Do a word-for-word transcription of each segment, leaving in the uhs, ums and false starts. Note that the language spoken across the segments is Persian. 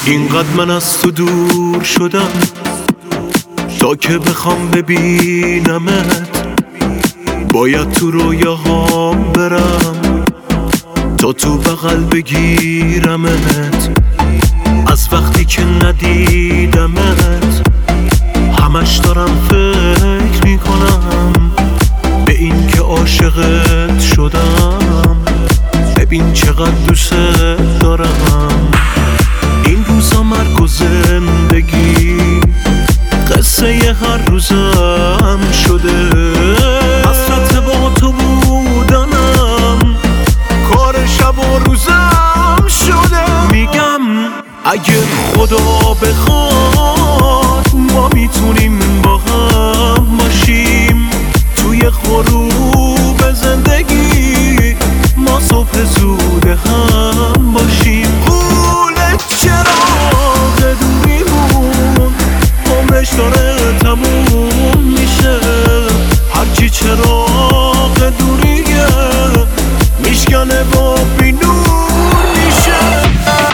اینقدر من از تو دور شدم تا که بخوام ببینمت، باید تو رویاهام برم تا تو بغل بگیرمت. از وقتی که ندیدمت همش دارم فکر میکنم به این که عاشقت شدم. ببین چقدر دوست دارم. این روزا مرگ و زندگی قصه ی هر روزم شده. حسرت با تو بودنم کار شب و روزم شده. میگم اگه خدا بخواد ما میتونیم با هم باشیم توی غروب زندگی، ما صبح زود هم باشیم. قولت چراغ دوریمون عمرش داره تموم میشه، هرچی چراغ دوریه میشکنه و بی نور میشه.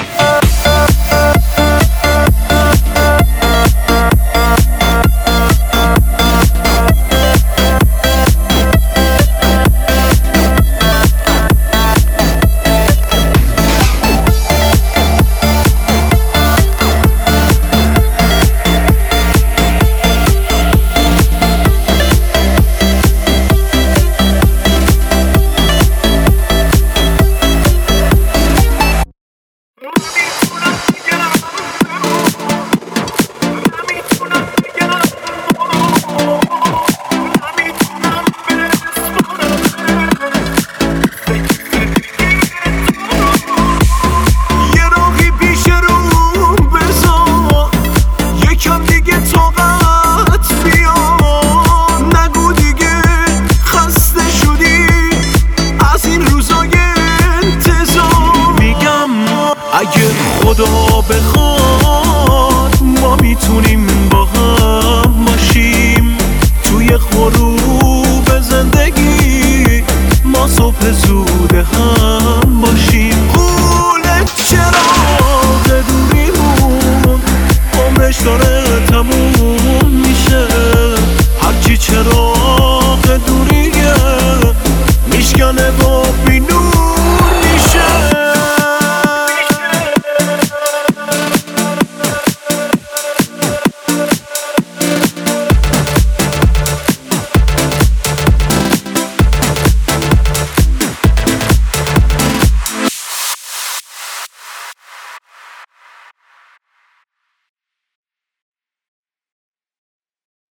اگه خدا بخواد ما میتونیم با هم باشیم توی غروب